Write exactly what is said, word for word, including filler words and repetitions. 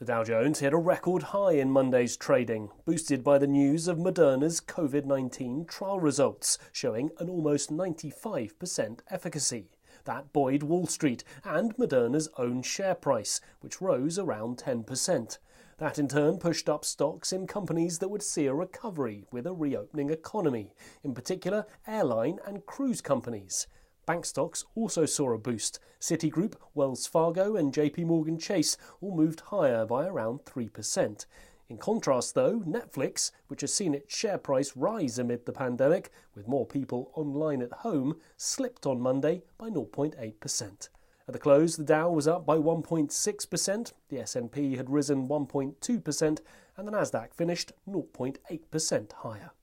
The Dow Jones hit a record high in Monday's trading, boosted by the news of Moderna's COVID nineteen trial results, showing an almost ninety-five percent efficacy. That buoyed Wall Street and Moderna's own share price, which rose around ten percent. That in turn pushed up stocks in companies that would see a recovery with a reopening economy, in particular airline and cruise companies. Bank stocks also saw a boost. Citigroup, Wells Fargo and J P Morgan Chase all moved higher by around three percent. In contrast though, Netflix, which has seen its share price rise amid the pandemic, with more people online at home, slipped on Monday by zero point eight percent. At the close, the Dow was up by one point six percent, the S and P had risen one point two percent, and the Nasdaq finished zero point eight percent higher.